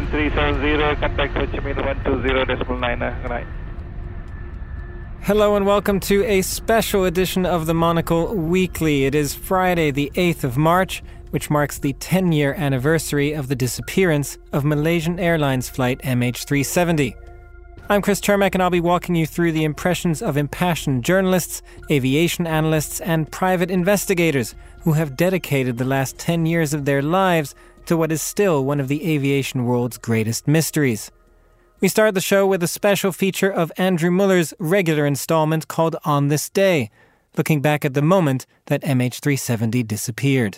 370, contact Ho Chi Minh 120.9. Good night. Hello and welcome to a special edition of the Monocle Weekly. It is Friday, the 8th of March, which marks the 10-year anniversary of the disappearance of Malaysian Airlines flight MH370. I'm Chris Termek, and I'll be walking you through the impressions of impassioned journalists, aviation analysts, and private investigators who have dedicated the last 10 years of their lives to what is still one of the aviation world's greatest mysteries. We start the show with a special feature of Andrew Muller's regular installment called On This Day, looking back at the moment that MH370 disappeared.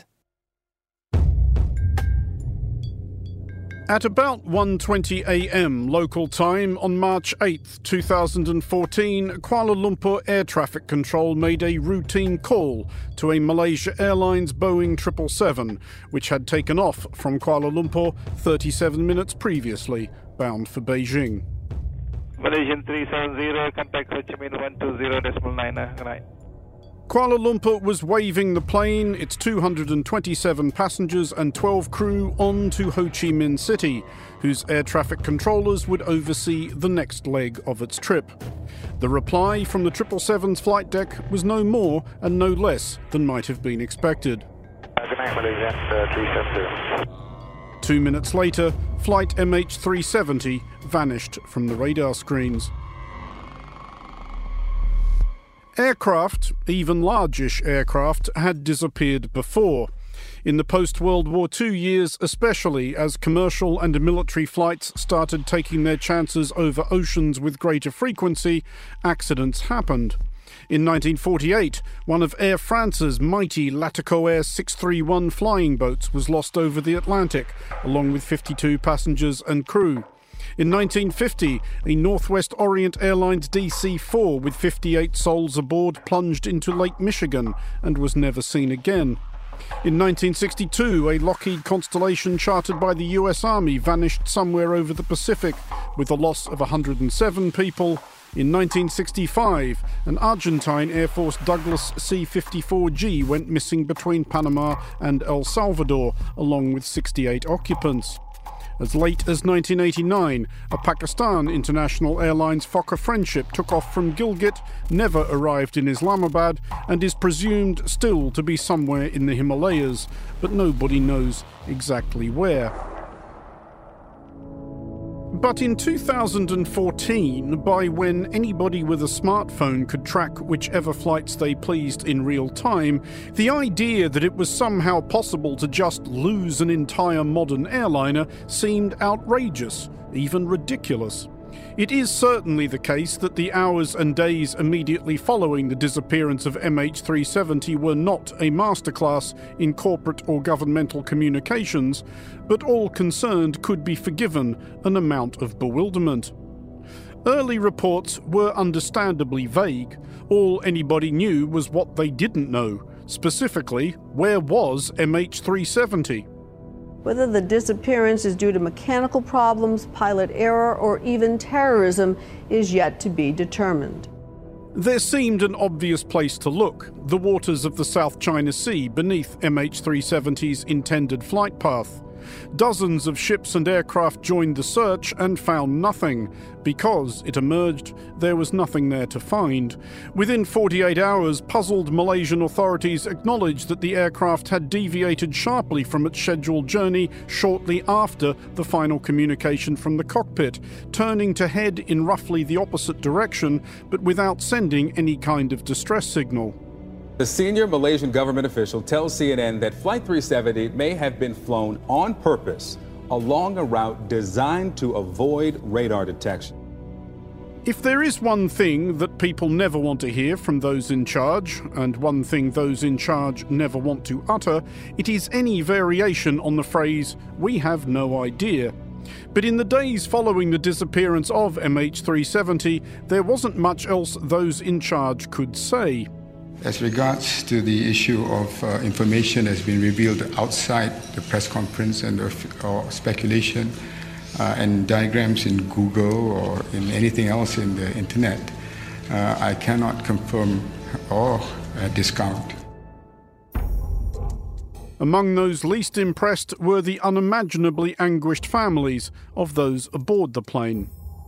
At about 1:20 a.m. local time on March 8, 2014, Kuala Lumpur Air Traffic Control made a routine call to a Malaysia Airlines Boeing 777, which had taken off from Kuala Lumpur 37 minutes previously, bound for Beijing. Malaysian 370, contact Ho Chi Minh 120.9. Good night. Kuala Lumpur was waving the plane, its 227 passengers and 12 crew on to Ho Chi Minh City, whose air traffic controllers would oversee the next leg of its trip. The reply from the 777's flight deck was no more and no less than might have been expected. Good night, Malaysian 370. 2 minutes later, flight MH370 vanished from the radar screens. Aircraft, even largish aircraft, had disappeared before. In the post-World War II years especially, as commercial and military flights started taking their chances over oceans with greater frequency, accidents happened. In 1948, one of Air France's mighty Latico-Air 631 flying boats was lost over the Atlantic, along with 52 passengers and crew. In 1950, a Northwest Orient Airlines DC-4 with 58 souls aboard plunged into Lake Michigan and was never seen again. In 1962, a Lockheed Constellation chartered by the US Army vanished somewhere over the Pacific with a loss of 107 people. In 1965, an Argentine Air Force Douglas C-54G went missing between Panama and El Salvador, along with 68 occupants. As late as 1989, a Pakistan International Airlines Fokker Friendship took off from Gilgit, never arrived in Islamabad, and is presumed still to be somewhere in the Himalayas, but nobody knows exactly where. But in 2014, by when anybody with a smartphone could track whichever flights they pleased in real time, the idea that it was somehow possible to just lose an entire modern airliner seemed outrageous, even ridiculous. It is certainly the case that the hours and days immediately following the disappearance of MH370 were not a masterclass in corporate or governmental communications, but all concerned could be forgiven an amount of bewilderment. Early reports were understandably vague. All anybody knew was what they didn't know. Specifically, where was MH370? Whether the disappearance is due to mechanical problems, pilot error, or even terrorism is yet to be determined. There seemed an obvious place to look, the waters of the South China Sea beneath MH370's intended flight path. Dozens of ships and aircraft joined the search and found nothing. Because, it emerged, there was nothing there to find. Within 48 hours, puzzled Malaysian authorities acknowledged that the aircraft had deviated sharply from its scheduled journey shortly after the final communication from the cockpit, turning to head in roughly the opposite direction, but without sending any kind of distress signal. The senior Malaysian government official tells CNN that Flight 370 may have been flown on purpose along a route designed to avoid radar detection. If there is one thing that people never want to hear from those in charge, and one thing those in charge never want to utter, it is any variation on the phrase, "we have no idea." But in the days following the disappearance of MH370, there wasn't much else those in charge could say. As regards to the issue of information that's been revealed outside the press conference and or speculation and diagrams in Google or in anything else in the internet, I cannot confirm or discount. Among those least impressed were the unimaginably anguished families of those aboard the plane.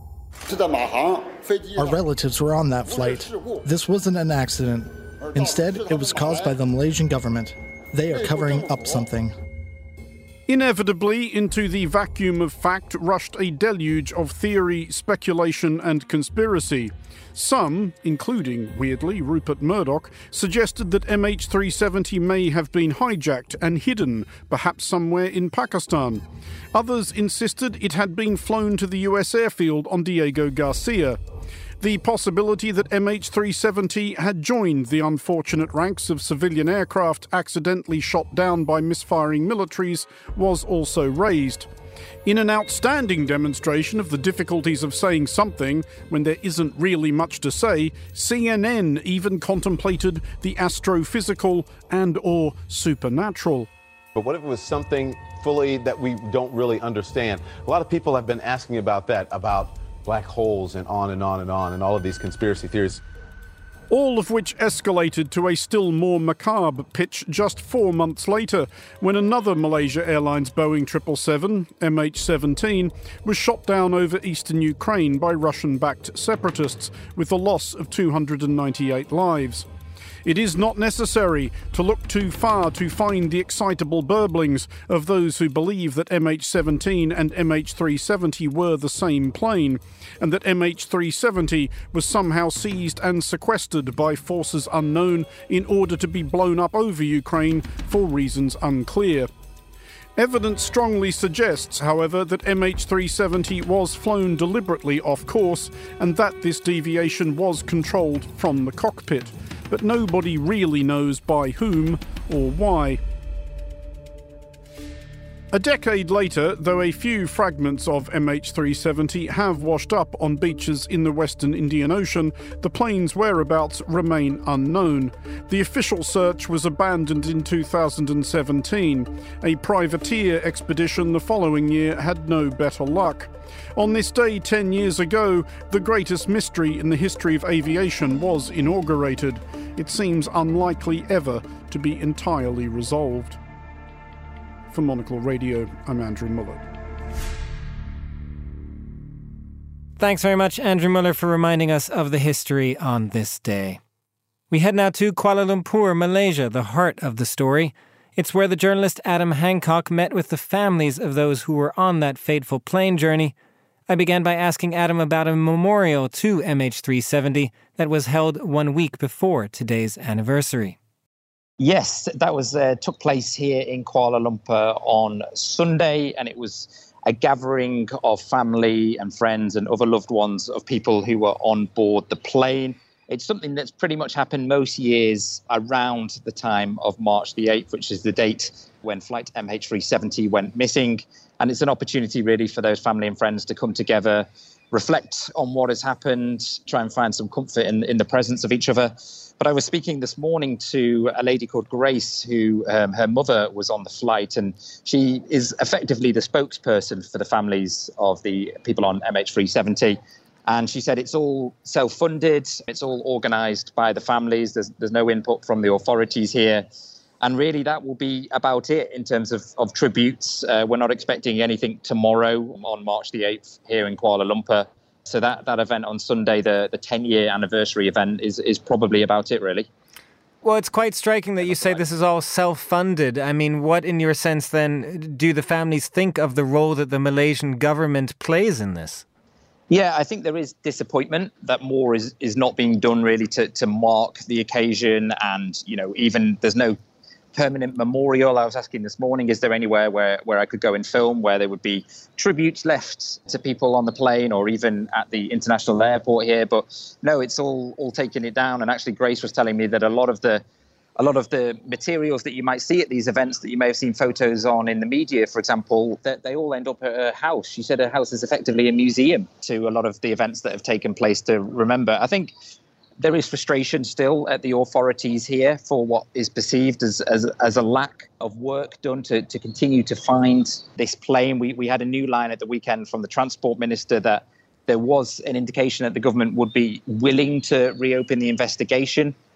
Our relatives were on that flight. This wasn't an accident. Instead, it was caused by the Malaysian government. They are covering up something. Inevitably, into the vacuum of fact rushed a deluge of theory, speculation and conspiracy. Some, including, weirdly, Rupert Murdoch, suggested that MH370 may have been hijacked and hidden, perhaps somewhere in Pakistan. Others insisted it had been flown to the US airfield on Diego Garcia. The possibility that MH370 had joined the unfortunate ranks of civilian aircraft accidentally shot down by misfiring militaries was also raised. In an outstanding demonstration of the difficulties of saying something when there isn't really much to say, CNN even contemplated the astrophysical and/or supernatural. But what if it was something fully that we don't really understand? A lot of people have been asking about that, about black holes and on and on and on, and all of these conspiracy theories. All of which escalated to a still more macabre pitch just 4 months later, when another Malaysia Airlines Boeing 777, MH17, was shot down over eastern Ukraine by Russian-backed separatists, with the loss of 298 lives. It is not necessary to look too far to find the excitable burblings of those who believe that MH17 and MH370 were the same plane, and that MH370 was somehow seized and sequestered by forces unknown in order to be blown up over Ukraine for reasons unclear. Evidence strongly suggests, however, that MH370 was flown deliberately off course and that this deviation was controlled from the cockpit. But nobody really knows by whom or why. A decade later, though a few fragments of MH370 have washed up on beaches in the western Indian Ocean, the plane's whereabouts remain unknown. The official search was abandoned in 2017. A privateer expedition the following year had no better luck. On this day 10 years ago, the greatest mystery in the history of aviation was inaugurated. It seems unlikely ever to be entirely resolved. For Monocle Radio, I'm Andrew Muller. Thanks very much, Andrew Muller, for reminding us of the history on this day. We head now to Kuala Lumpur, Malaysia, the heart of the story. It's where the journalist Adam Hancock met with the families of those who were on that fateful plane journey. I began by asking Adam about a memorial to MH370 that was held 1 week before today's anniversary. Yes, that was took place here in Kuala Lumpur on Sunday, and it was a gathering of family and friends and other loved ones of people who were on board the plane. It's something that's pretty much happened most years around the time of March the 8th, which is the date when flight MH370 went missing. And it's an opportunity really for those family and friends to come together, reflect on what has happened, try and find some comfort in the presence of each other. But I was speaking this morning to a lady called Grace, who her mother was on the flight, and she is effectively the spokesperson for the families of the people on MH370. And she said it's all self-funded, it's all organised by the families, there's no input from the authorities here. And really that will be about it in terms of tributes. We're not expecting anything tomorrow on March the 8th here in Kuala Lumpur. So that event on Sunday, the 10-year anniversary event, is probably about it, really. Well, it's quite striking that you say this is all self-funded. I mean, what, in your sense, then, do the families think of the role that the Malaysian government plays in this? Yeah, I think there is disappointment that more is not being done, really, to mark the occasion. And, you know, even there's no permanent memorial. I was asking this morning, is there anywhere where I could go and film, where there would be tributes left to people on the plane or even at the international airport here? But no, it's all taking it down. And actually, Grace was telling me that a lot of the materials that you might see at these events that you may have seen photos on in the media, for example, that they all end up at her house. She said her house is effectively a museum to a lot of the events that have taken place to remember. I think there is frustration still at the authorities here for what is perceived as a lack of work done to continue to find this plane. We had a new line at the weekend from the Transport Minister that there was an indication that the government would be willing to reopen the investigation.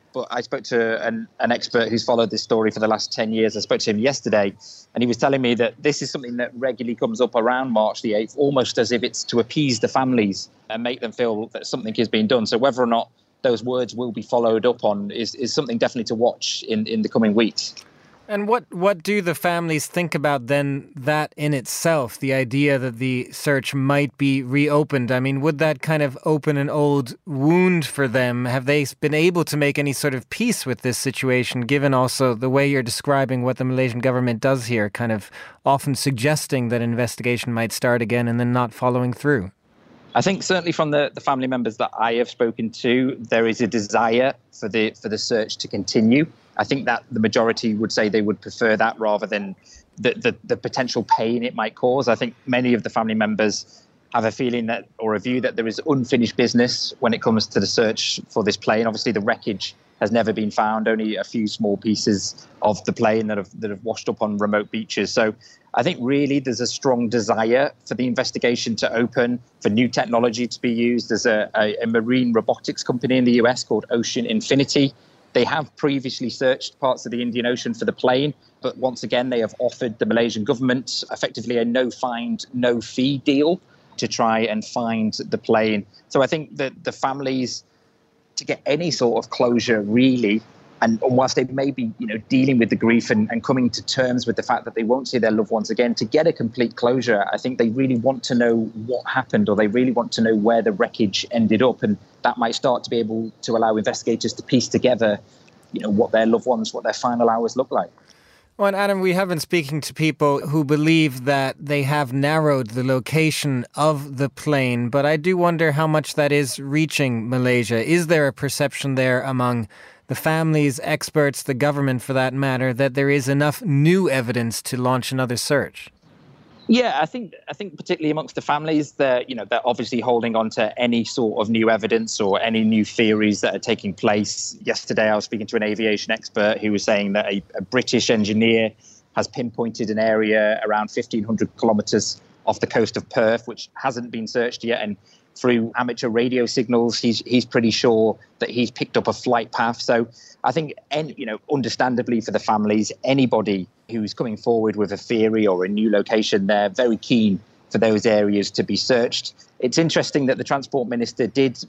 but I spoke to an expert who's followed this story for the last 10 years. I spoke to him yesterday, and he was telling me that this is something that regularly comes up around March the 8th, almost as if it's to appease the families and make them feel that something is being done. So whether or not those words will be followed up on is something definitely to watch in the coming weeks. And what do the families think about then that in itself, the idea that the search might be reopened? I mean, would that kind of open an old wound for them? Have they been able to make any sort of peace with this situation, given also the way you're describing what the Malaysian government does here, kind of often suggesting that an investigation might start again and then not following through? I think certainly from the family members that I have spoken to, there is a desire for the search to continue. I think that the majority would say they would prefer that rather than the potential pain it might cause. I think many of the family members have a feeling that, or a view that there is unfinished business when it comes to the search for this plane. Obviously, the wreckage has never been found, only a few small pieces of the plane that have washed up on remote beaches. So I think really there's a strong desire for the investigation to open, for new technology to be used. There's a marine robotics company in the US called Ocean Infinity. They have previously searched parts of the Indian Ocean for the plane, but once again, they have offered the Malaysian government effectively a no-find, no-fee deal to try and find the plane. So I think that the families, to get any sort of closure, really, and whilst they may be, dealing with the grief and coming to terms with the fact that they won't see their loved ones again, to get a complete closure, I think they really want to know what happened, or they really want to know where the wreckage ended up. And that might start to be able to allow investigators to piece together, what their loved ones, what their final hours look like. Well, and Adam, we have been speaking to people who believe that they have narrowed the location of the plane, but I do wonder how much that is reaching Malaysia. Is there a perception there among the families, experts, the government for that matter, that there is enough new evidence to launch another search? Yeah, I think particularly amongst the families, they're obviously holding on to any sort of new evidence or any new theories that are taking place. Yesterday, I was speaking to an aviation expert who was saying that a British engineer has pinpointed an area around 1,500 kilometres off the coast of Perth, which hasn't been searched yet. And through amateur radio signals, he's pretty sure that he's picked up a flight path. So I think, understandably for the families, anybody who's coming forward with a theory or a new location, they're very keen for those areas to be searched. It's interesting that the Transport Minister did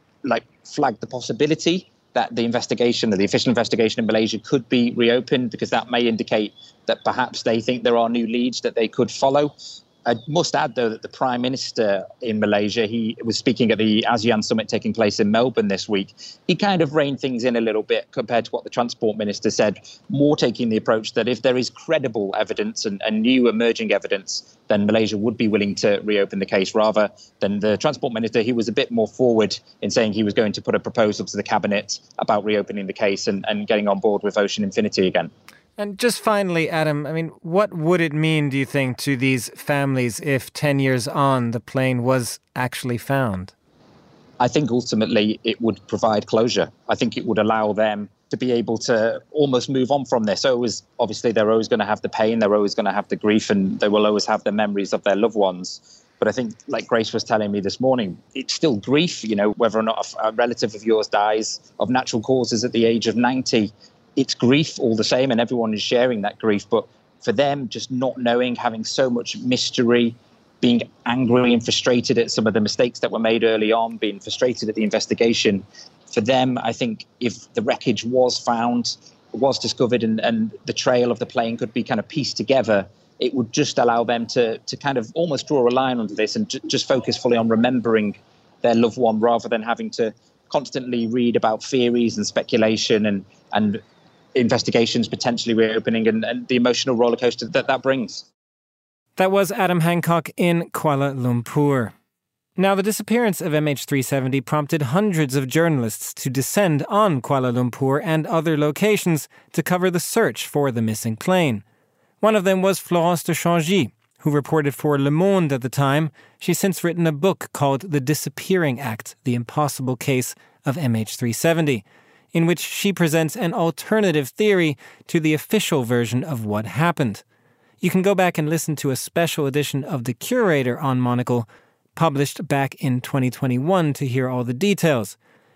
flag the possibility that the investigation, or the official investigation in Malaysia, could be reopened, because that may indicate that perhaps they think there are new leads that they could follow. I must add, though, that the Prime Minister in Malaysia, he was speaking at the ASEAN summit taking place in Melbourne this week. He kind of reined things in a little bit compared to what the Transport Minister said, more taking the approach that if there is credible evidence and new emerging evidence, then Malaysia would be willing to reopen the case, rather than the Transport Minister. He was a bit more forward in saying he was going to put a proposal to the Cabinet about reopening the case and getting on board with Ocean Infinity again. And just finally, Adam, I mean, what would it mean, do you think, to these families if 10 years on the plane was actually found? I think ultimately it would provide closure. I think it would allow them to be able to almost move on from this. So obviously they're always going to have the pain, they're always going to have the grief, and they will always have the memories of their loved ones. But I think, like Grace was telling me this morning, it's still grief, whether or not a relative of yours dies of natural causes at the age of 90. It's grief all the same, and everyone is sharing that grief. But for them, just not knowing, having so much mystery, being angry and frustrated at some of the mistakes that were made early on, being frustrated at the investigation, for them, I think if the wreckage was found, was discovered, and the trail of the plane could be kind of pieced together, it would just allow them to kind of almost draw a line under this and just focus fully on remembering their loved one, rather than having to constantly read about theories and speculation and investigations potentially reopening and the emotional roller coaster that brings. That was Adam Hancock in Kuala Lumpur. Now, the disappearance of MH370 prompted hundreds of journalists to descend on Kuala Lumpur and other locations to cover the search for the missing plane. One of them was Florence de Changy, who reported for Le Monde at the time. She's since written a book called The Disappearing Act, The Impossible Case of MH370, in which she presents an alternative theory to the official version of what happened. You can go back and listen to a special edition of The Curator on Monocle, published back in 2021, to hear all the details.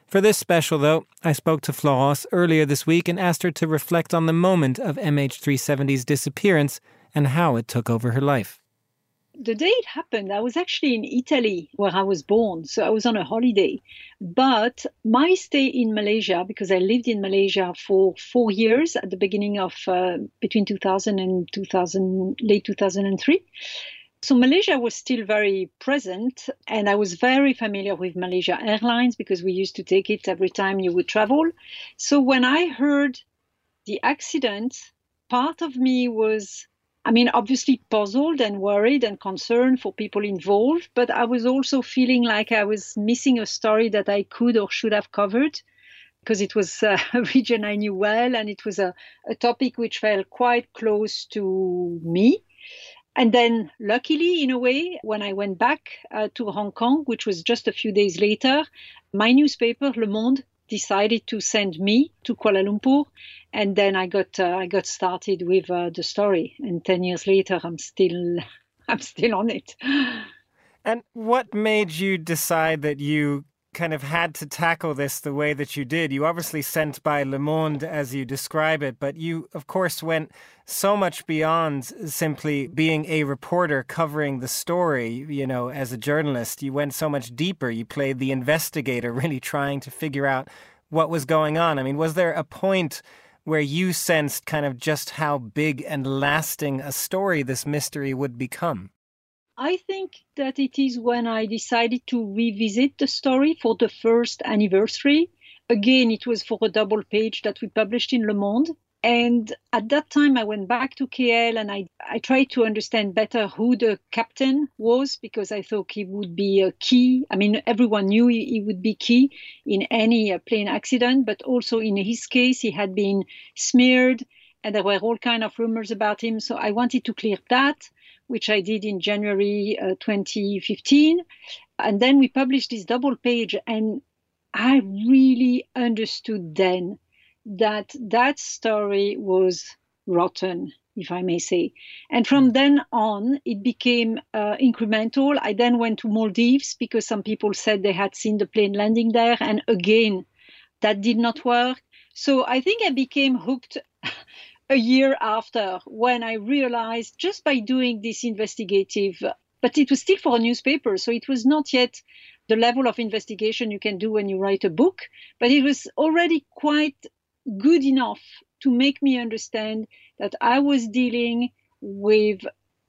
For this special, though, I spoke to Florence earlier this week and asked her to reflect on the moment of MH370's disappearance and how it took over her life. The day it happened, I was actually in Italy, where I was born, so I was on a holiday. But my stay in Malaysia, because I lived in Malaysia for 4 years at the beginning of between 2000 and late 2003. So Malaysia was still very present, and I was very familiar with Malaysia Airlines because we used to take it every time you would travel. So when I heard the accident, part of me was, obviously puzzled and worried and concerned for people involved, but I was also feeling like I was missing a story that I could or should have covered, because it was a region I knew well, and it was a topic which felt quite close to me. And then, luckily, in a way, when I went back to Hong Kong, which was just a few days later, my newspaper, Le Monde, decided to send me to Kuala Lumpur, and then I got started with the story. And 10 years later, I'm still on it. And what made you decide that you kind of had to tackle this the way that you did? You obviously sent by Le Monde as you describe it, but you, of course, went so much beyond simply being a reporter covering the story, as a journalist. You went so much deeper. You played the investigator, really trying to figure out what was going on. Was there a point where you sensed kind of just how big and lasting a story this mystery would become? I think that it is when I decided to revisit the story for the first anniversary. Again, it was for a double page that we published in Le Monde. And at that time, I went back to KL and I tried to understand better who the captain was, because I thought he would be a key. Everyone knew he would be key in any plane accident, but also in his case, he had been smeared and there were all kinds of rumors about him. So I wanted to clear that, which I did in January 2015. And then we published this double page, and I really understood then that story was rotten, if I may say. And from then on, it became incremental. I then went to Maldives because some people said they had seen the plane landing there. And again, that did not work. So I think I became hooked a year after, when I realized, just by doing this investigative, but it was still for a newspaper, so it was not yet the level of investigation you can do when you write a book, but it was already quite good enough to make me understand that I was dealing with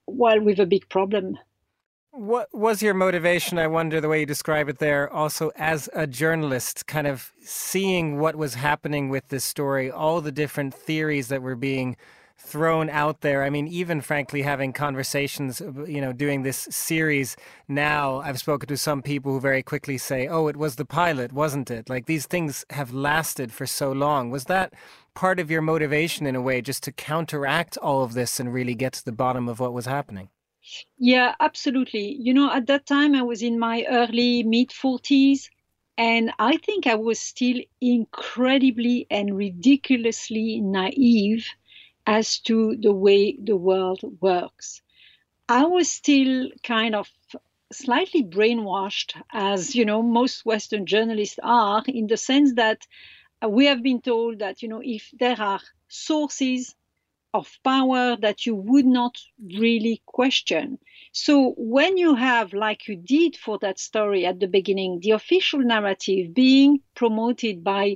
a big problem. What was your motivation, I wonder, the way you describe it there, also as a journalist, kind of seeing what was happening with this story, all the different theories that were being thrown out there? Even frankly, having conversations, doing this series now, I've spoken to some people who very quickly say, oh, it was the pilot, wasn't it? Like, these things have lasted for so long. Was that part of your motivation in a way, just to counteract all of this and really get to the bottom of what was happening? Yeah, absolutely. At that time, I was in my early mid-40s, and I think I was still incredibly and ridiculously naive as to the way the world works. I was still kind of slightly brainwashed, as, most Western journalists are, in the sense that we have been told that, if there are sources of power that you would not really question. So when you have, like you did for that story at the beginning, the official narrative being promoted by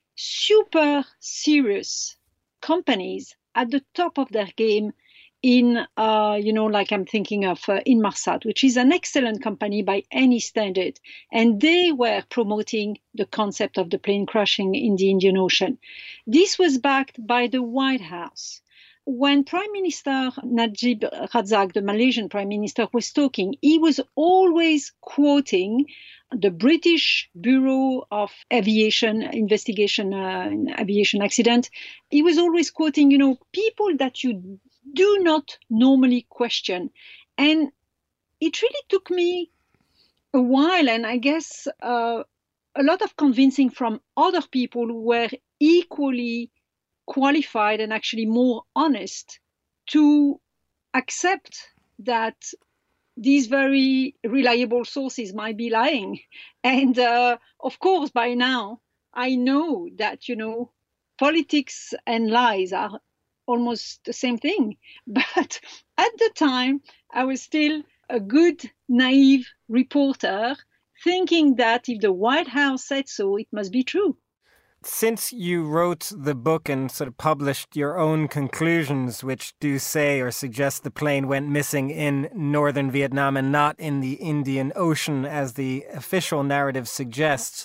super serious companies at the top of their game in, like I'm thinking of Inmarsat, which is an excellent company by any standard. And they were promoting the concept of the plane crashing in the Indian Ocean. This was backed by the White House. When Prime Minister Najib Razak, the Malaysian Prime Minister, was talking, he was always quoting the British Bureau of Aviation Investigation, aviation accident. He was always quoting, people that you do not normally question. And it really took me a while, and I guess a lot of convincing from other people who were equally qualified and actually more honest to accept that these very reliable sources might be lying. And of course, by now, I know that, politics and lies are almost the same thing. But at the time, I was still a good, naive reporter, thinking that if the White House said so, it must be true. Since you wrote the book and sort of published your own conclusions, which do say or suggest the plane went missing in northern Vietnam and not in the Indian Ocean, as the official narrative suggests,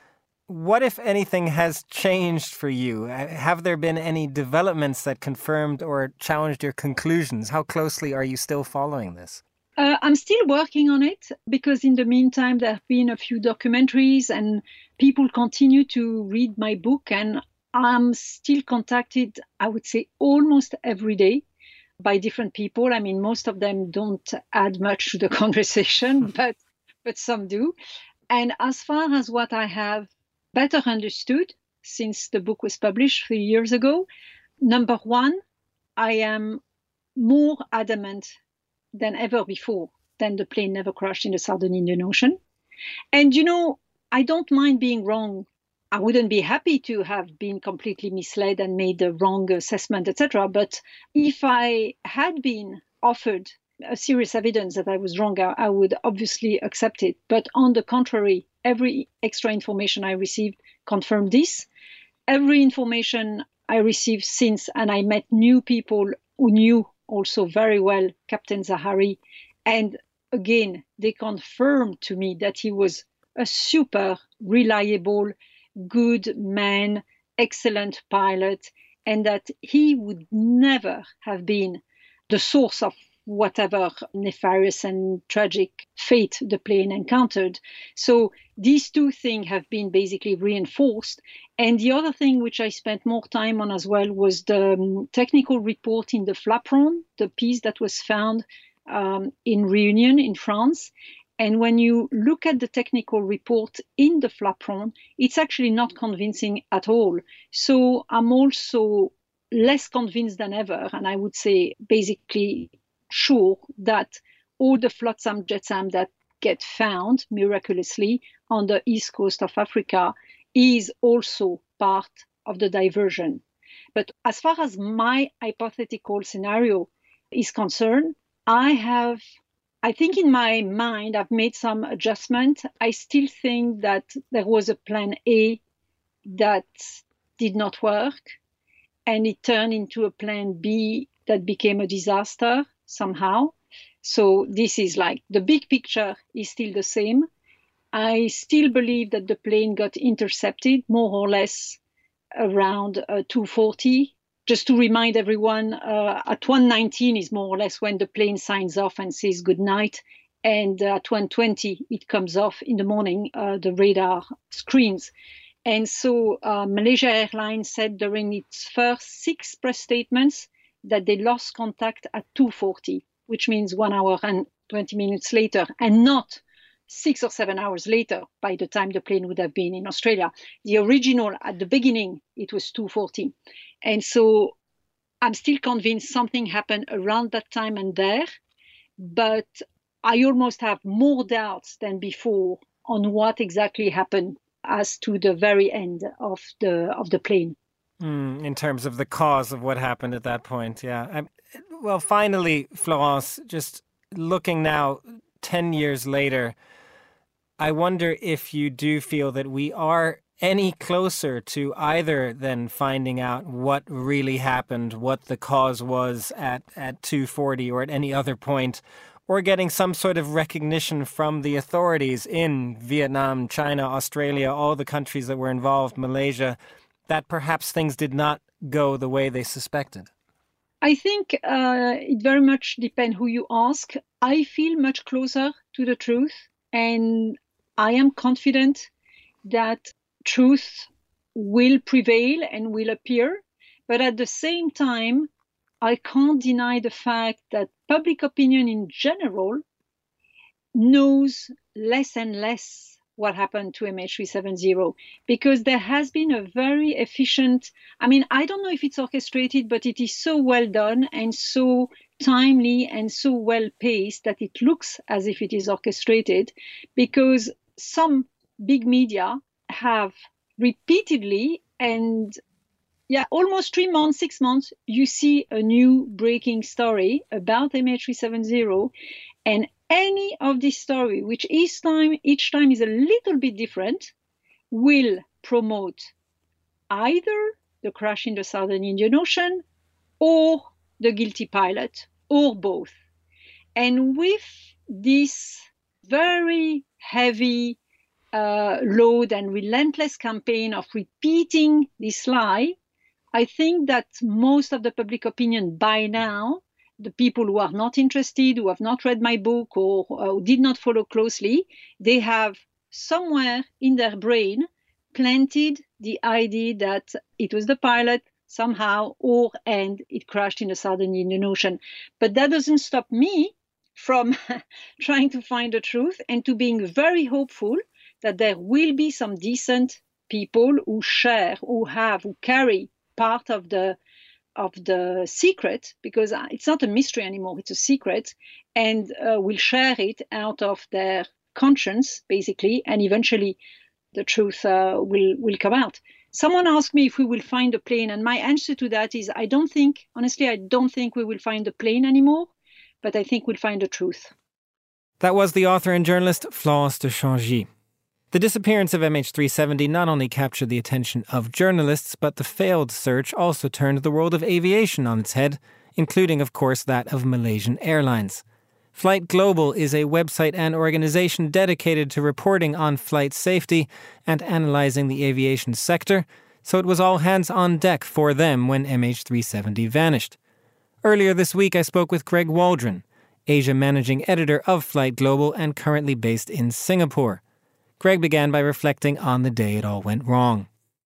what, if anything, has changed for you? Have there been any developments that confirmed or challenged your conclusions? How closely are you still following this? I'm still working on it because in the meantime, there have been a few documentaries and people continue to read my book, and I'm still contacted, I would say, almost every day by different people. I mean, most of them don't add much to the conversation, but some do. And as far as what I have better understood since the book was published 3 years ago, number one, I am more adamant than ever before that the plane never crashed in the Southern Indian Ocean. And, I don't mind being wrong. I wouldn't be happy to have been completely misled and made the wrong assessment, etc. But if I had been offered a serious evidence that I was wrong, I would obviously accept it. But on the contrary, every extra information I received confirmed this. Every information I received since, and I met new people who knew also very well Captain Zahari. And again, they confirmed to me that he was a super reliable, good man, excellent pilot, and that he would never have been the source of whatever nefarious and tragic fate the plane encountered. So these two things have been basically reinforced. And the other thing which I spent more time on as well was the technical report in the Flaperon, the piece that was found in Réunion in France. And when you look at the technical report in the Flaperon, it's actually not convincing at all. So I'm also less convinced than ever, and I would say basically sure that all the flotsam jetsam that get found miraculously on the east coast of Africa is also part of the diversion. But as far as my hypothetical scenario is concerned, I think in my mind, I've made some adjustment. I still think that there was a plan A that did not work, and it turned into a plan B that became a disaster somehow. So this is like the big picture is still the same. I still believe that the plane got intercepted more or less around 2:40. Just to remind everyone, at 1:19 is more or less when the plane signs off and says good night. And at 1:20, it comes off in the morning, the radar screens. And so Malaysia Airlines said during its first 6 press statements that they lost contact at 2:40, which means 1 hour and 20 minutes later, and not 6 or 7 hours later by the time the plane would have been in Australia. The original, at the beginning, it was 2:40. And so I'm still convinced something happened around that time and there, but I almost have more doubts than before on what exactly happened as to the very end of the plane. In terms of the cause of what happened at that point, yeah. Well, finally, Florence, just looking now 10 years later, I wonder if you do feel that we are any closer to either than finding out what really happened, what the cause was at 2:40 or at any other point, or getting some sort of recognition from the authorities in Vietnam, China, Australia, all the countries that were involved, Malaysia, that perhaps things did not go the way they suspected? I think it very much depends who you ask. I feel much closer to the truth, and I am confident that truth will prevail and will appear. But at the same time, I can't deny the fact that public opinion in general knows less and less what happened to MH370, because there has been a very efficient, I don't know if it's orchestrated, but it is so well done and so timely and so well paced that it looks as if it is orchestrated, because some big media have repeatedly and almost 3 months, 6 months, you see a new breaking story about MH370, and any of this story, which each time is a little bit different, will promote either the crash in the Southern Indian Ocean or the guilty pilot, or both. And with this very heavy load and relentless campaign of repeating this lie, I think that most of the public opinion by now, the people who are not interested, who have not read my book or did not follow closely, they have somewhere in their brain planted the idea that it was the pilot somehow and it crashed in the Southern Indian Ocean. But that doesn't stop me from trying to find the truth and to being very hopeful that there will be some decent people who carry part of the secret, because it's not a mystery anymore, it's a secret, and will share it out of their conscience, basically, and eventually the truth will come out. Someone asked me if we will find a plane, and my answer to that is I don't think we will find a plane anymore, but I think we'll find the truth. That was the author and journalist Florence de Changy. The disappearance of MH370 not only captured the attention of journalists, but the failed search also turned the world of aviation on its head, including, of course, that of Malaysian Airlines. Flight Global is a website and organization dedicated to reporting on flight safety and analyzing the aviation sector, so it was all hands on deck for them when MH370 vanished. Earlier this week, I spoke with Greg Waldron, Asia managing editor of Flight Global and currently based in Singapore. Greg began by reflecting on the day it all went wrong.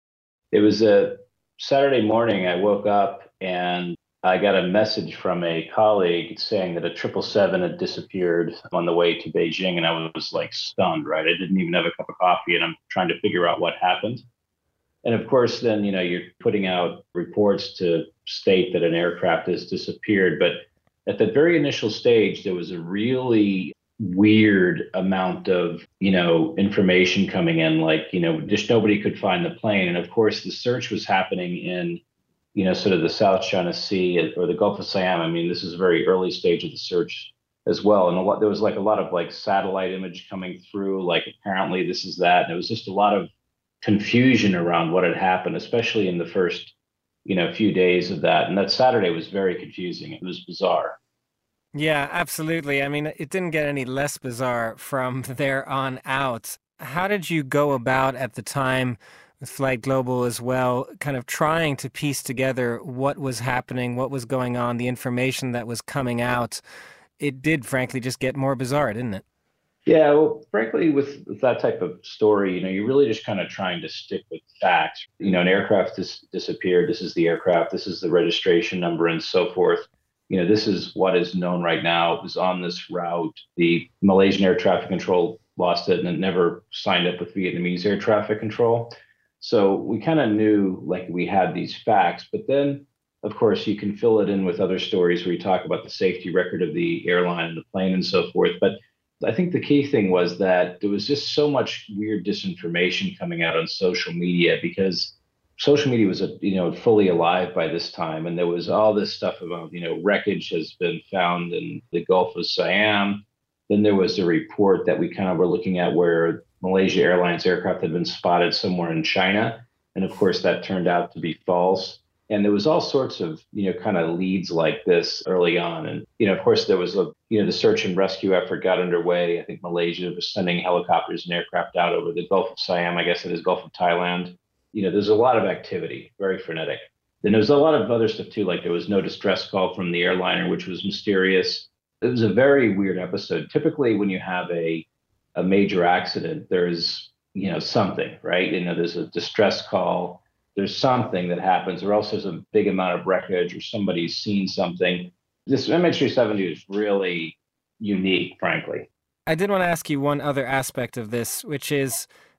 It was a Saturday morning. I woke up and I got a message from a colleague saying that a 777 had disappeared on the way to Beijing, and I was like stunned, right? I didn't even have a cup of coffee, and I'm trying to figure out what happened. And of course, then, you're putting out reports to state that an aircraft has disappeared. But at the very initial stage, there was a really weird amount of, information coming in, like, just nobody could find the plane. And of course, the search was happening in, sort of the South China Sea or the Gulf of Siam. I mean, this is a very early stage of the search as well. And there was like a lot of like satellite image coming through, like apparently this is that. And it was just a lot of confusion around what had happened, especially in the first, few days of that. And that Saturday was very confusing. It was bizarre. Yeah, absolutely. I mean, it didn't get any less bizarre from there on out. How did you go about at the time with Flight Global as well, kind of trying to piece together what was happening, what was going on, the information that was coming out? It did, frankly, just get more bizarre, didn't it? Yeah, well, frankly, with that type of story, you're really just kind of trying to stick with facts. An aircraft disappeared. This is the aircraft. This is the registration number and so forth. This is what is known right now. It was on this route. The Malaysian Air Traffic Control lost it, and it never signed up with Vietnamese Air Traffic Control. So we kind of knew like we had these facts, but then, of course, you can fill it in with other stories where you talk about the safety record of the airline and the plane and so forth. But I think the key thing was that there was just so much weird disinformation coming out on social media, because social media was, fully alive by this time. And there was all this stuff about, wreckage has been found in the Gulf of Siam. Then there was a report that we kind of were looking at where Malaysia Airlines aircraft had been spotted somewhere in China. And of course, that turned out to be false. And there was all sorts of, kind of leads like this early on. And, of course, there was the search and rescue effort got underway. I think Malaysia was sending helicopters and aircraft out over the Gulf of Siam. I guess it is Gulf of Thailand. There's a lot of activity, very frenetic. Then there's a lot of other stuff too, like there was no distress call from the airliner, which was mysterious. It was a very weird episode. Typically, when you have a major accident, there's, something, right? There's a distress call. There's something that happens, or else there's a big amount of wreckage, or somebody's seen something. This MH370 is really unique, frankly. I did want to ask you one other aspect of this, which is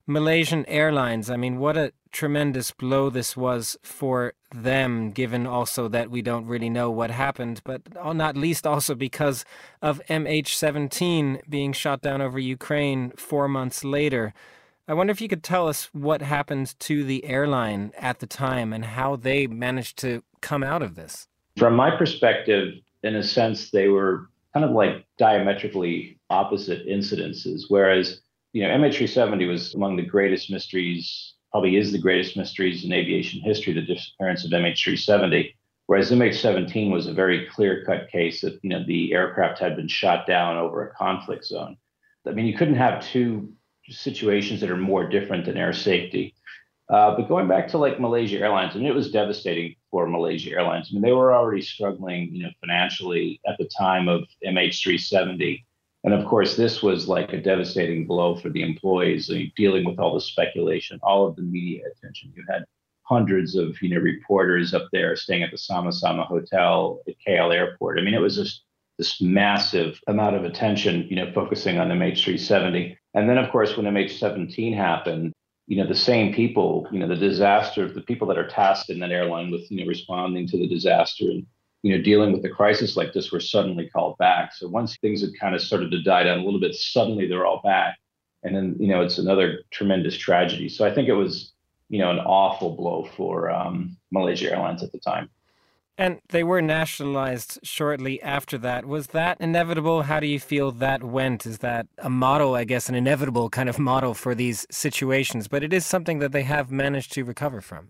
Malaysian Airlines, I mean, what a tremendous blow this was for them, given also that we don't really know what happened, but not least also because of MH17 being shot down over Ukraine 4 months later. I wonder if you could tell us what happened to the airline at the time and how they managed to come out of this. From my perspective, in a sense, they were kind of like diametrically opposite incidences, whereas MH370 was among the greatest mysteries, probably is the greatest mysteries in aviation history, the disappearance of MH370, whereas MH17 was a very clear-cut case that, the aircraft had been shot down over a conflict zone. I mean, you couldn't have two situations that are more different than air safety. But going back to like Malaysia Airlines, I mean, it was devastating for Malaysia Airlines. I mean, they were already struggling, financially at the time of MH370. And of course, this was like a devastating blow for the employees, dealing with all the speculation, all of the media attention. You had hundreds of, reporters up there staying at the Sama-Sama Hotel at KL Airport. I mean, it was just this massive amount of attention, focusing on MH370. And then, of course, when MH17 happened, the same people, the disaster, the people that are tasked in that airline with, responding to the disaster and, dealing with the crisis like this were suddenly called back. So once things had kind of started to die down a little bit, suddenly they're all back. And then, it's another tremendous tragedy. So I think it was, an awful blow for Malaysia Airlines at the time. And they were nationalized shortly after that. Was that inevitable? How do you feel that went? Is that a model, I guess, an inevitable kind of model for these situations? But it is something that they have managed to recover from.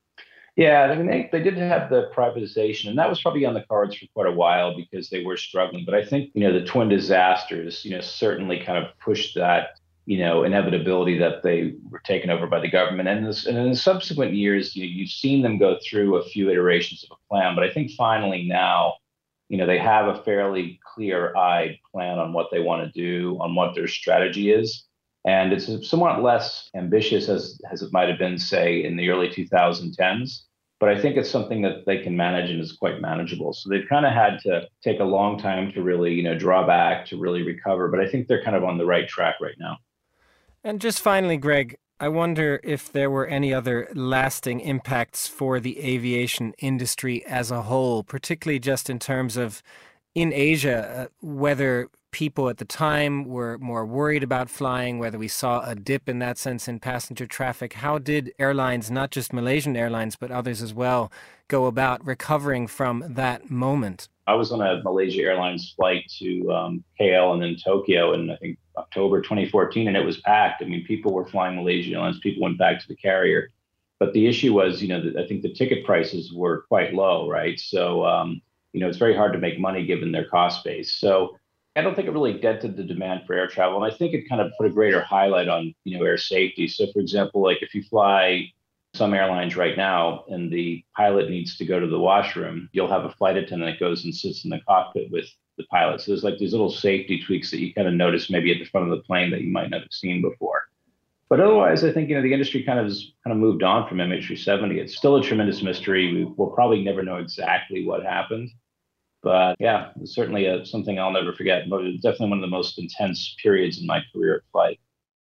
Yeah, I mean, they did have the privatization, and that was probably on the cards for quite a while because they were struggling. But I think, the twin disasters, certainly kind of pushed that, inevitability that they were taken over by the government. And in the subsequent years, you've seen them go through a few iterations of a plan. But I think finally now, they have a fairly clear-eyed plan on what they want to do, on what their strategy is. And it's somewhat less ambitious as it might have been, say, in the early 2010s. But I think it's something that they can manage and is quite manageable. So they've kind of had to take a long time to really, draw back, to really recover. But I think they're kind of on the right track right now. And just finally, Greg, I wonder if there were any other lasting impacts for the aviation industry as a whole, particularly just in terms of in Asia, whether people at the time were more worried about flying, whether we saw a dip in that sense in passenger traffic. How did airlines, not just Malaysian Airlines, but others as well, go about recovering from that moment? I was on a Malaysia Airlines flight to KL and then Tokyo in, I think, October 2014, and it was packed. I mean, people were flying Malaysia Airlines, people went back to the carrier. But the issue was, I think the ticket prices were quite low, right? So, it's very hard to make money given their cost base. So I don't think it really dented the demand for air travel. And I think it kind of put a greater highlight on, air safety. So, for example, like if you fly some airlines right now and the pilot needs to go to the washroom, you'll have a flight attendant that goes and sits in the cockpit with the pilot. So there's like these little safety tweaks that you kind of notice maybe at the front of the plane that you might not have seen before. But otherwise, I think, the industry kind of moved on from MH370. It's still a tremendous mystery. We'll probably never know exactly what happened. But yeah, it's certainly something I'll never forget. But it's definitely one of the most intense periods in my career at flight.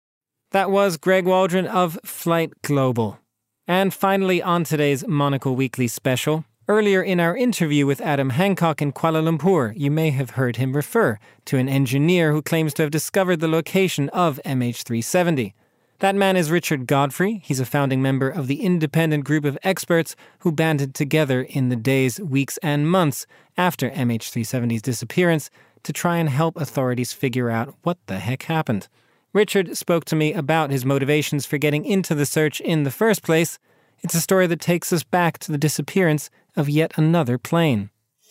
That was Greg Waldron of Flight Global. And finally, on today's Monocle Weekly special, earlier in our interview with Adam Hancock in Kuala Lumpur, you may have heard him refer to an engineer who claims to have discovered the location of MH370. That man is Richard Godfrey. He's a founding member of the independent group of experts who banded together in the days, weeks, and months after MH370's disappearance to try and help authorities figure out what the heck happened. Richard spoke to me about his motivations for getting into the search in the first place. It's a story that takes us back to the disappearance of yet another plane.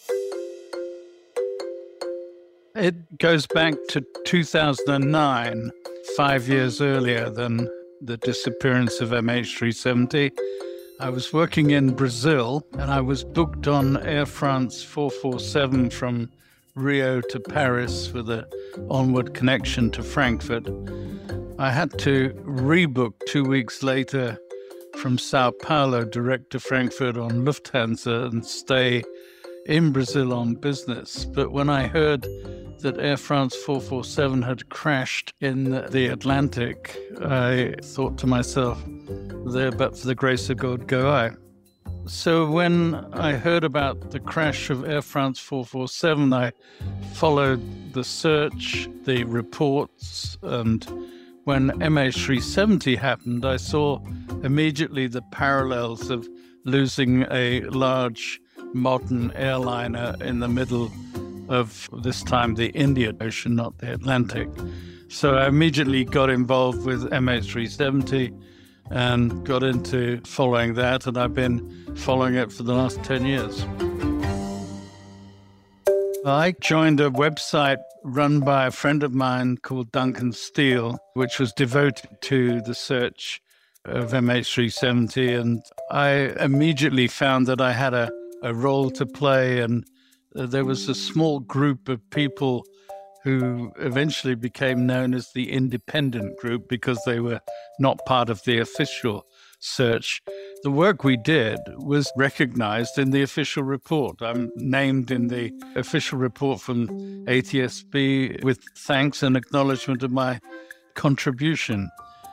It goes back to 2009, 5 years earlier than the disappearance of MH370. I was working in Brazil and I was booked on Air France 447 from Rio to Paris with an onward connection to Frankfurt. I had to rebook 2 weeks later from Sao Paulo direct to Frankfurt on Lufthansa and stay in Brazil on business. But when I heard that Air France 447 had crashed in the Atlantic, I thought to myself, there but for the grace of God go I. So when I heard about the crash of Air France 447, I followed the search, the reports, and when MH370 happened, I saw immediately the parallels of losing a large modern airliner in the middle of, this time, the Indian Ocean, not the Atlantic. So I immediately got involved with MH370 and got into following that, and I've been following it for the last 10 years. I joined a website run by a friend of mine called Duncan Steele, which was devoted to the search of MH370, and I immediately found that I had a role to play, and there was a small group of people who eventually became known as the independent group because they were not part of the official search. The work we did was recognized in the official report. I'm named in the official report from ATSB with thanks and acknowledgement of my contribution.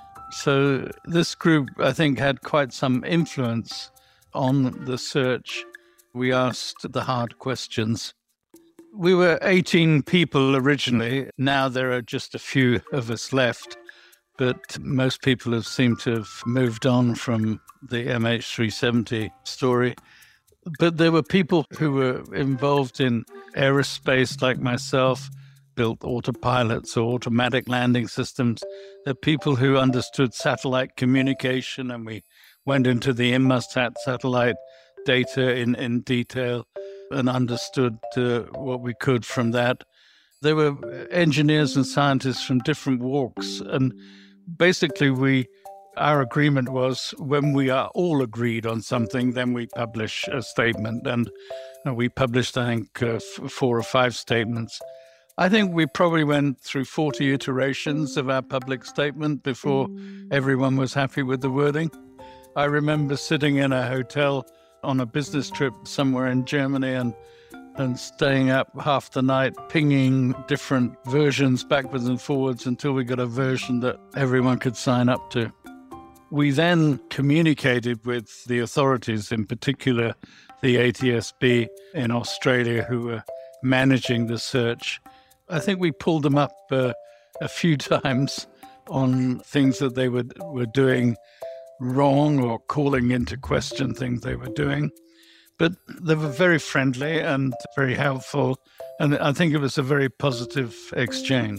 So this group, I think, had quite some influence on the search. We asked the hard questions. We were 18 people originally. Now there are just a few of us left, but most people have seemed to have moved on from the MH370 story. But there were people who were involved in aerospace like myself, built autopilots or automatic landing systems. There are people who understood satellite communication, and we went into the Inmarsat satellite data in detail and understood what we could from that. There were engineers and scientists from different walks, and basically our agreement was when we are all agreed on something, then we publish a statement, and we published, I think, 4 or 5 statements. I think we probably went through 40 iterations of our public statement before everyone was happy with the wording. I remember sitting in a hotel on a business trip somewhere in Germany and staying up half the night pinging different versions backwards and forwards until we got a version that everyone could sign up to. We then communicated with the authorities, in particular the ATSB in Australia, who were managing the search. I think we pulled them up a few times on things that they were doing wrong or calling into question things they were doing. But they were very friendly and very helpful, and I think it was a very positive exchange.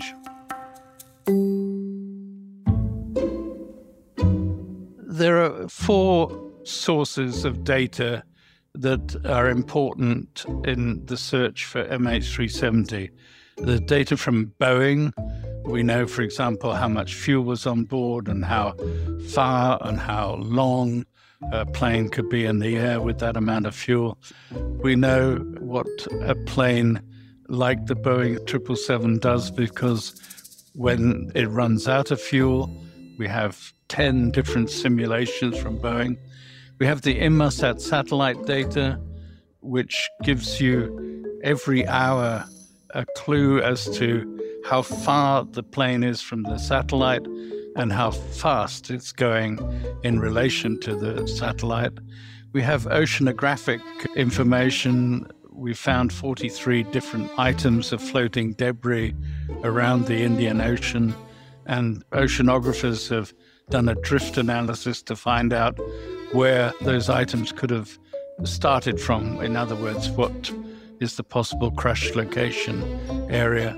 There are 4 sources of data that are important in the search for MH370. The data from Boeing. We know, for example, how much fuel was on board and how far and how long a plane could be in the air with that amount of fuel. We know what a plane like the Boeing 777 does, because when it runs out of fuel, we have 10 different simulations from Boeing. We have the Inmarsat satellite data, which gives you every hour a clue as to how far the plane is from the satellite and how fast it's going in relation to the satellite. We have oceanographic information. We found 43 different items of floating debris around the Indian Ocean, and oceanographers have done a drift analysis to find out where those items could have started from. In other words, what is the possible crash location area.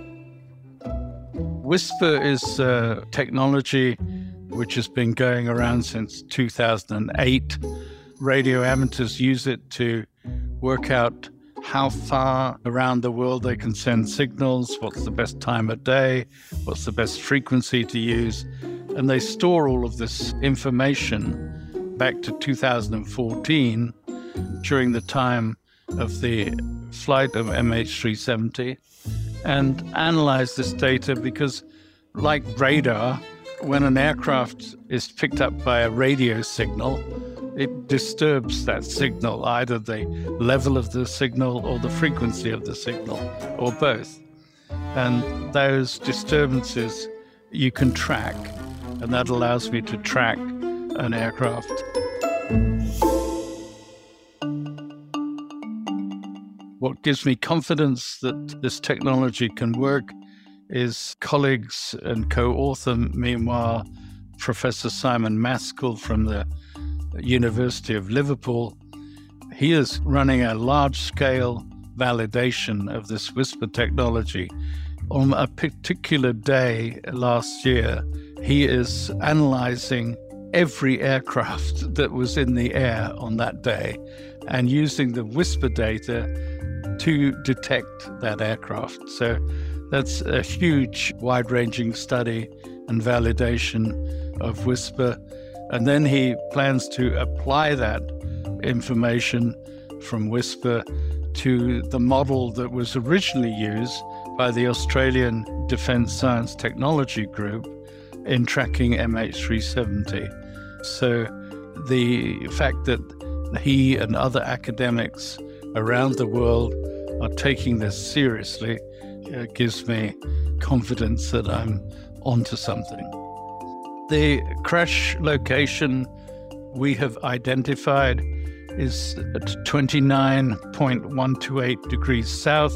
WSPR is a technology which has been going around since 2008. Radio amateurs use it to work out how far around the world they can send signals, what's the best time of day, what's the best frequency to use. And they store all of this information back to 2014 during the time of the flight of MH370 and analyze this data, because like radar, when an aircraft is picked up by a radio signal, it disturbs that signal, either the level of the signal or the frequency of the signal, or both. And those disturbances you can track, and that allows me to track an aircraft. What gives me confidence that this technology can work is colleagues and co-author, meanwhile, Professor Simon Maskell from the University of Liverpool. He is running a large-scale validation of this Whisper technology. On a particular day last year, he is analyzing every aircraft that was in the air on that day and using the Whisper data to detect that aircraft. So that's a huge, wide-ranging study and validation of Whisper. And then he plans to apply that information from Whisper to the model that was originally used by the Australian Defence Science Technology Group in tracking MH370. So the fact that he and other academics around the world are taking this seriously gives me confidence that I'm onto something. The crash location we have identified is at 29.128 degrees south,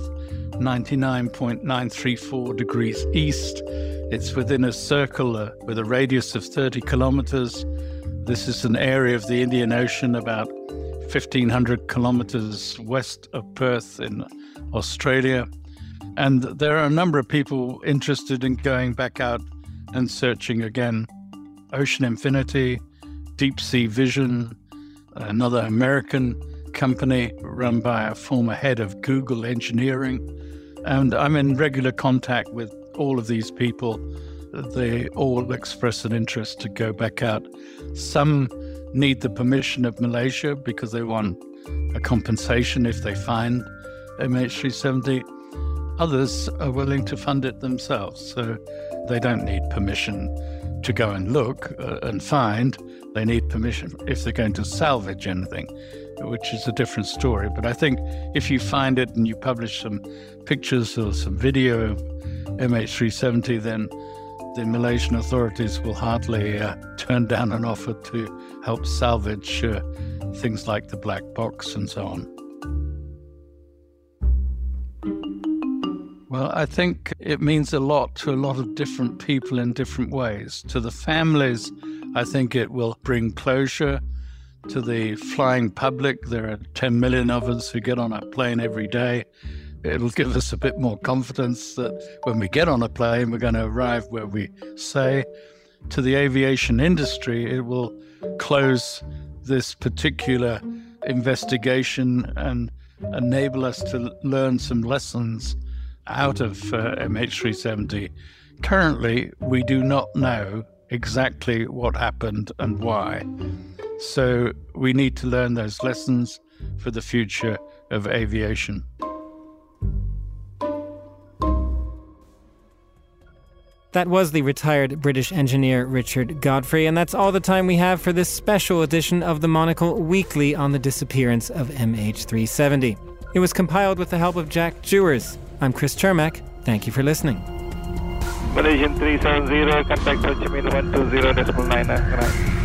99.934 degrees east. It's within a circle with a radius of 30 kilometers. This is an area of the Indian Ocean about 1,500 kilometers west of Perth in Australia. And there are a number of people interested in going back out and searching again. Ocean Infinity, Deep Sea Vision, another American company run by a former head of Google engineering. And I'm in regular contact with all of these people. They all express an interest to go back out. Some need the permission of Malaysia because they want a compensation if they find MH370. Others are willing to fund it themselves, so they don't need permission to go and look and find. They need permission if they're going to salvage anything, which is a different story. But I think if you find it and you publish some pictures or some video of MH370, then the Malaysian authorities will hardly turn down an offer to help salvage things like the black box and so on. Well, I think it means a lot to a lot of different people in different ways. To the families, I think it will bring closure. To the flying public, there are 10 million of us who get on a plane every day. It'll give us a bit more confidence that when we get on a plane, we're going to arrive where we say. To the aviation industry, it will close this particular investigation and enable us to learn some lessons out of MH370. Currently, we do not know exactly what happened and why. So we need to learn those lessons for the future of aviation. That was the retired British engineer Richard Godfrey, and that's all the time we have for this special edition of the Monocle Weekly on the disappearance of MH370. It was compiled with the help of Jack Jewers. I'm Chris Chermak. Thank you for listening. Malaysian 370, contact Ho Chi Minh 120.99.